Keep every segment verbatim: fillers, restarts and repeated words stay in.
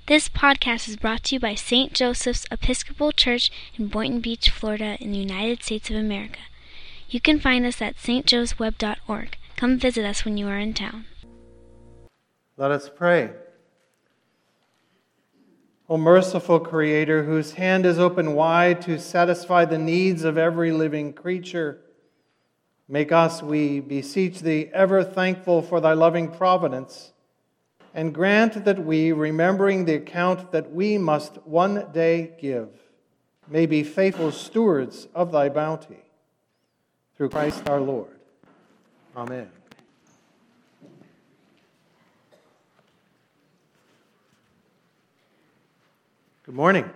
This podcast is brought to you by Saint Joseph's Episcopal Church in Boynton Beach, Florida, in the United States of America. You can find us at s t joes web dot org. Come visit us when you are in town. Let us pray. O merciful Creator, whose hand is open wide to satisfy the needs of every living creature, make us, we beseech Thee, ever thankful for Thy loving providence, and grant that we, remembering the account that we must one day give, may be faithful stewards of Thy bounty. Through Christ our Lord. Amen. Good morning.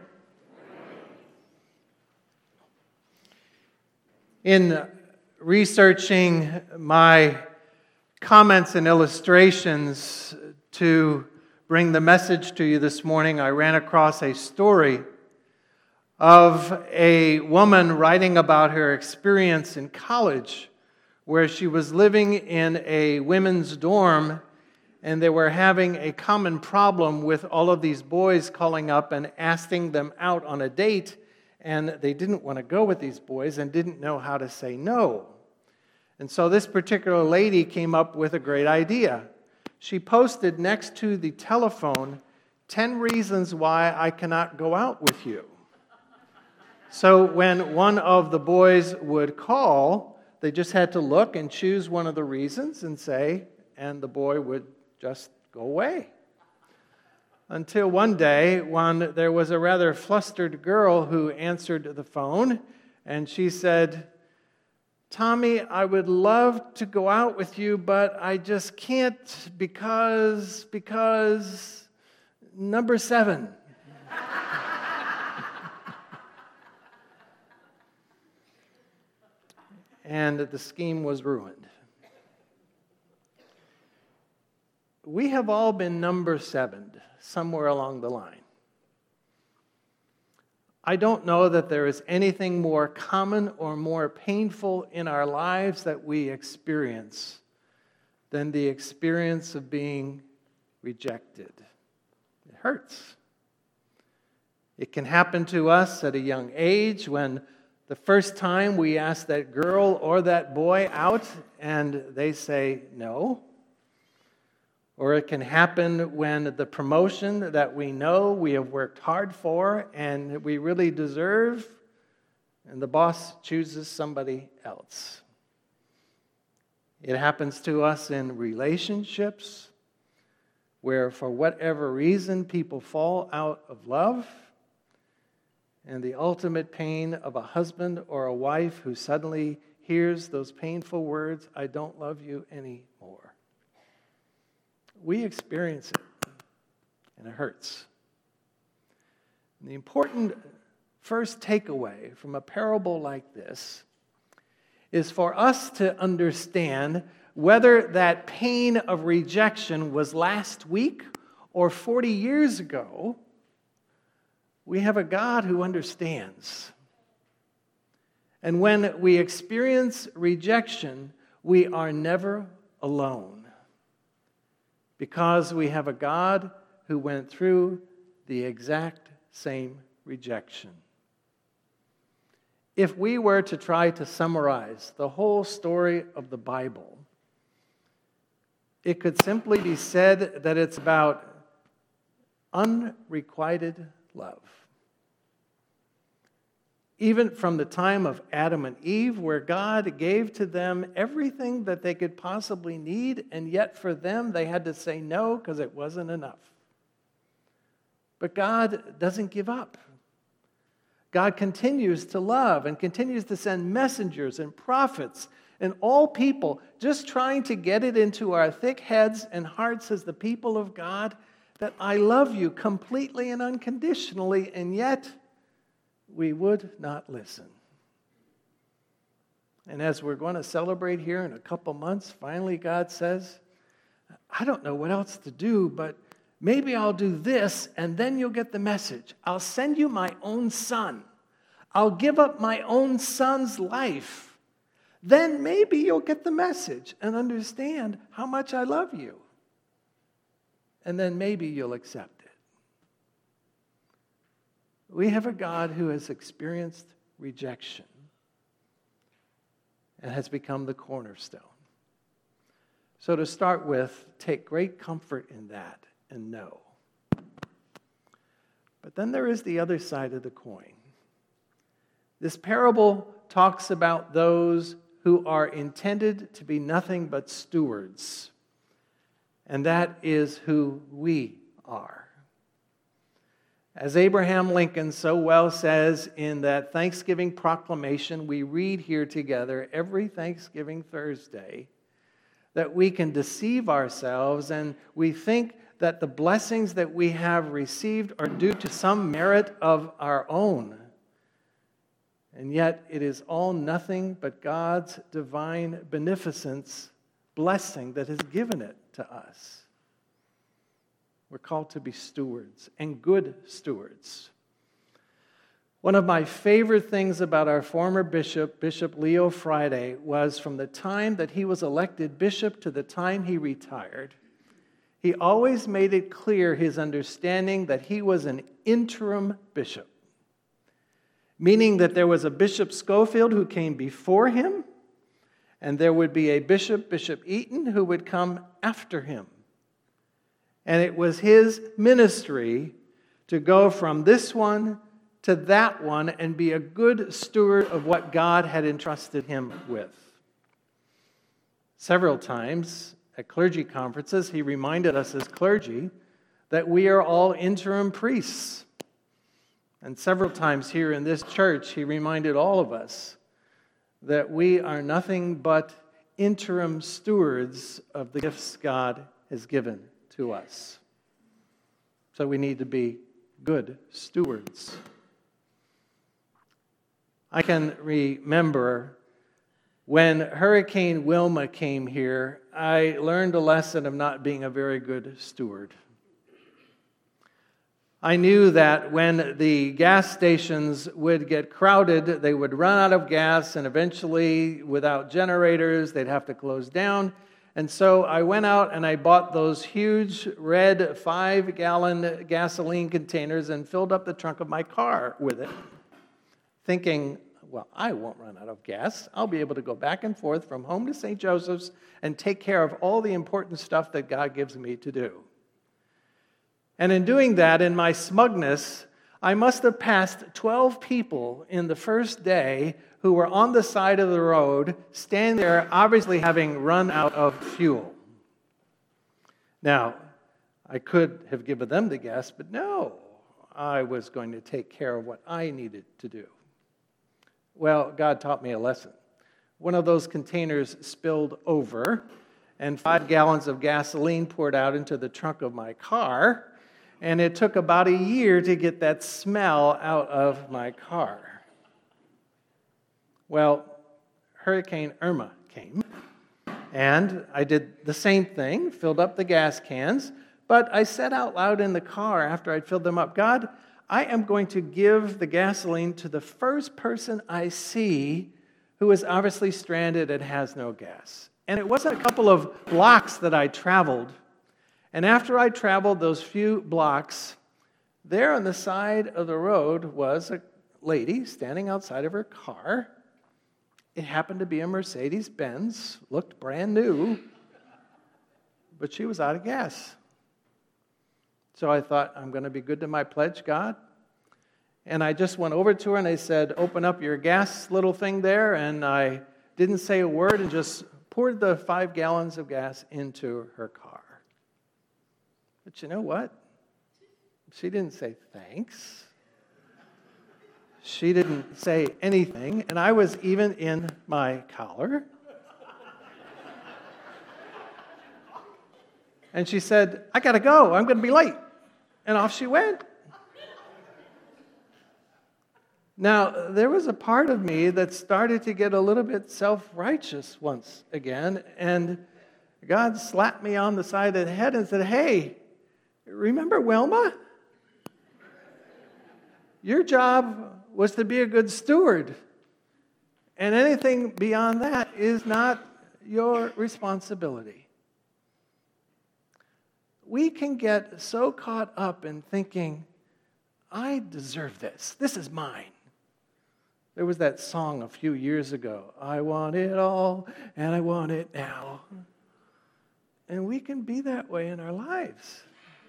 In researching my comments and illustrations to bring the message to you this morning, I ran across a story of a woman writing about her experience in college, where she was living in a women's dorm, and they were having a common problem with all of these boys calling up and asking them out on a date, and they didn't want to go with these boys and didn't know how to say no. And so this particular lady came up with a great idea. She posted next to the telephone, ten reasons why I cannot go out with you. So when one of the boys would call, they just had to look and choose one of the reasons and say, and the boy would just go away. Until one day, when there was a rather flustered girl who answered the phone, and she said, "Tommy, I would love to go out with you, but I just can't because, because, number seven." And the scheme was ruined. We have all been number seven somewhere along the line. I don't know that there is anything more common or more painful in our lives that we experience than the experience of being rejected. It hurts. It can happen to us at a young age when the first time we ask that girl or that boy out and they say no. Or it can happen when the promotion that we know we have worked hard for and we really deserve, and the boss chooses somebody else. It happens to us in relationships where for whatever reason people fall out of love, and the ultimate pain of a husband or a wife who suddenly hears those painful words, "I don't love you anymore." We experience it, and it hurts. And the important first takeaway from a parable like this is for us to understand whether that pain of rejection was last week or forty years ago. We have a God who understands. And when we experience rejection, we are never alone, because we have a God who went through the exact same rejection. If we were to try to summarize the whole story of the Bible, it could simply be said that it's about unrequited love. Even from the time of Adam and Eve, where God gave to them everything that they could possibly need, and yet for them they had to say no because it wasn't enough. But God doesn't give up. God continues to love and continues to send messengers and prophets and all people, just trying to get it into our thick heads and hearts as the people of God that I love you completely and unconditionally, and yet we would not listen. And as we're going to celebrate here in a couple months, finally God says, "I don't know what else to do, but maybe I'll do this, and then you'll get the message. I'll send you my own son. I'll give up my own son's life. Then maybe you'll get the message and understand how much I love you. And then maybe you'll accept it." We have a God who has experienced rejection and has become the cornerstone. So to start with, take great comfort in that and know. But then there is the other side of the coin. This parable talks about those who are intended to be nothing but stewards. And that is who we are. As Abraham Lincoln so well says in that Thanksgiving proclamation we read here together every Thanksgiving Thursday, that we can deceive ourselves and we think that the blessings that we have received are due to some merit of our own. And yet it is all nothing but God's divine beneficence, blessing that has given it to us. We're called to be stewards, and good stewards. One of my favorite things about our former bishop, Bishop Leo Friday, was from the time that he was elected bishop to the time he retired, he always made it clear his understanding that he was an interim bishop, meaning that there was a Bishop Schofield who came before him, and there would be a bishop, Bishop Eaton, who would come after him. And it was his ministry to go from this one to that one and be a good steward of what God had entrusted him with. Several times at clergy conferences, he reminded us as clergy that we are all interim priests. And several times here in this church, he reminded all of us that we are nothing but interim stewards of the gifts God has given to us. So we need to be good stewards. I can remember when Hurricane Wilma came here, I learned a lesson of not being a very good steward. I knew that when the gas stations would get crowded, they would run out of gas, and eventually, without generators, they'd have to close down. And so I went out and I bought those huge red five-gallon gasoline containers and filled up the trunk of my car with it, thinking, well, I won't run out of gas. I'll be able to go back and forth from home to Saint Joseph's and take care of all the important stuff that God gives me to do. And in doing that, in my smugness, I must have passed twelve people in the first day who were on the side of the road, standing there, obviously having run out of fuel. Now, I could have given them the gas, but no, I was going to take care of what I needed to do. Well, God taught me a lesson. One of those containers spilled over, and five gallons of gasoline poured out into the trunk of my car, and it took about a year to get that smell out of my car. Well, Hurricane Irma came, and I did the same thing, filled up the gas cans, but I said out loud in the car after I'd filled them up, God, I am going to give the gasoline to the first person I see who is obviously stranded and has no gas. And it wasn't a couple of blocks that I traveled. And after I traveled those few blocks, there on the side of the road was a lady standing outside of her car. It happened to be a Mercedes-Benz, looked brand new, but she was out of gas. So I thought, I'm going to be good to my pledge, God. And I just went over to her and I said, open up your gas little thing there. And I didn't say a word and just poured the five gallons of gas into her car. But you know what? She didn't say thanks. She didn't say anything, and I was even in my collar. And she said, I got to go. I'm going to be late. And off she went. Now, there was a part of me that started to get a little bit self-righteous once again, and God slapped me on the side of the head and said, hey, remember Wilma? Your job was to be a good steward, and anything beyond that is not your responsibility. We can get so caught up in thinking, I deserve this. This is mine. There was that song a few years ago, I want it all, and I want it now. And we can be that way in our lives.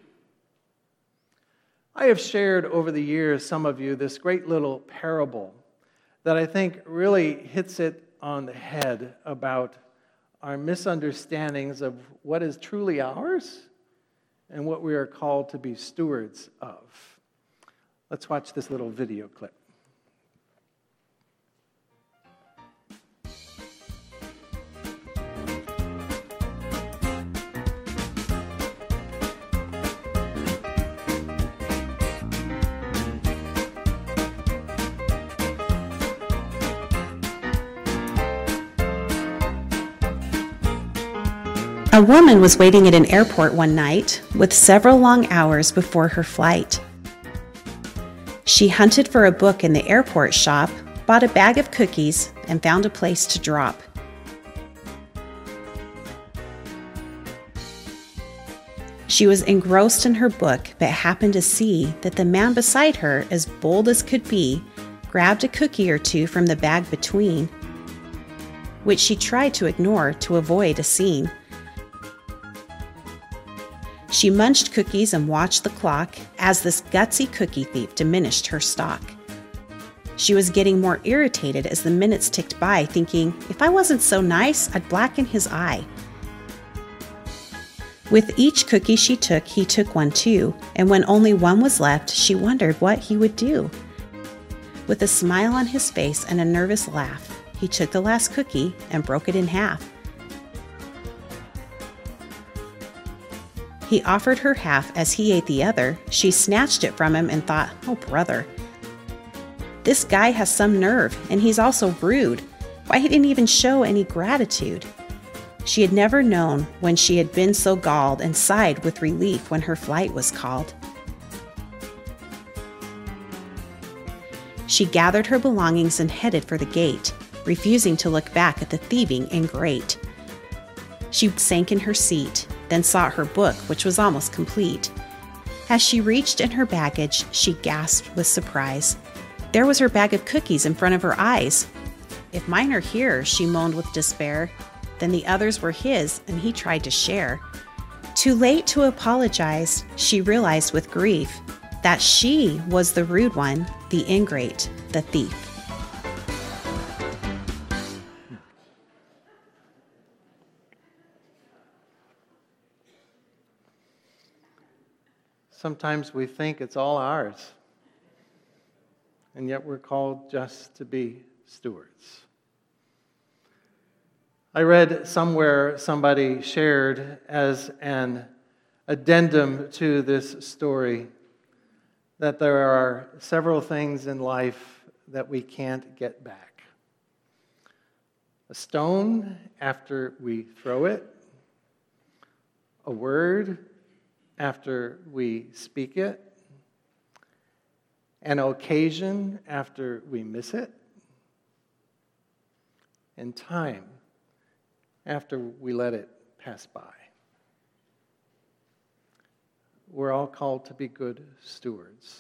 I have shared over the years, some of you, this great little parable that I think really hits it on the head about our misunderstandings of what is truly ours and what we are called to be stewards of. Let's watch this little video clip. A woman was waiting at an airport one night with several long hours before her flight. She hunted for a book in the airport shop, bought a bag of cookies, and found a place to drop. She was engrossed in her book, but happened to see that the man beside her, as bold as could be, grabbed a cookie or two from the bag between, which she tried to ignore to avoid a scene. She munched cookies and watched the clock as this gutsy cookie thief diminished her stock. She was getting more irritated as the minutes ticked by, thinking, if I wasn't so nice, I'd blacken his eye. With each cookie she took, he took one too, and when only one was left, she wondered what he would do. With a smile on his face and a nervous laugh, he took the last cookie and broke it in half. He offered her half as he ate the other. She snatched it from him and thought, oh brother, this guy has some nerve, and he's also rude. Why, he didn't even show any gratitude. She had never known when she had been so galled and sighed with relief when her flight was called. She gathered her belongings and headed for the gate, refusing to look back at the thieving ingrate. She sank in her seat, then sought her book, which was almost complete. As she reached in her baggage, she gasped with surprise. There was her bag of cookies in front of her eyes. If mine are here, she moaned with despair, then the others were his, and he tried to share. Too late to apologize, she realized with grief that she was the rude one, the ingrate, the thief. Sometimes we think it's all ours, and yet we're called just to be stewards. I read somewhere somebody shared as an addendum to this story that there are several things in life that we can't get back. A stone after we throw it, a word after we speak it, an occasion after we miss it, and time after we let it pass by. We're all called to be good stewards.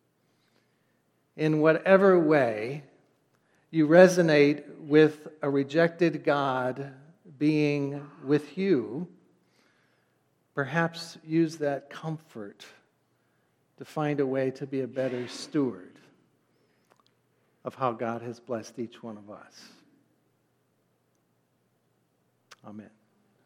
In whatever way you resonate with a rejected God being with you, perhaps use that comfort to find a way to be a better steward of how God has blessed each one of us. Amen.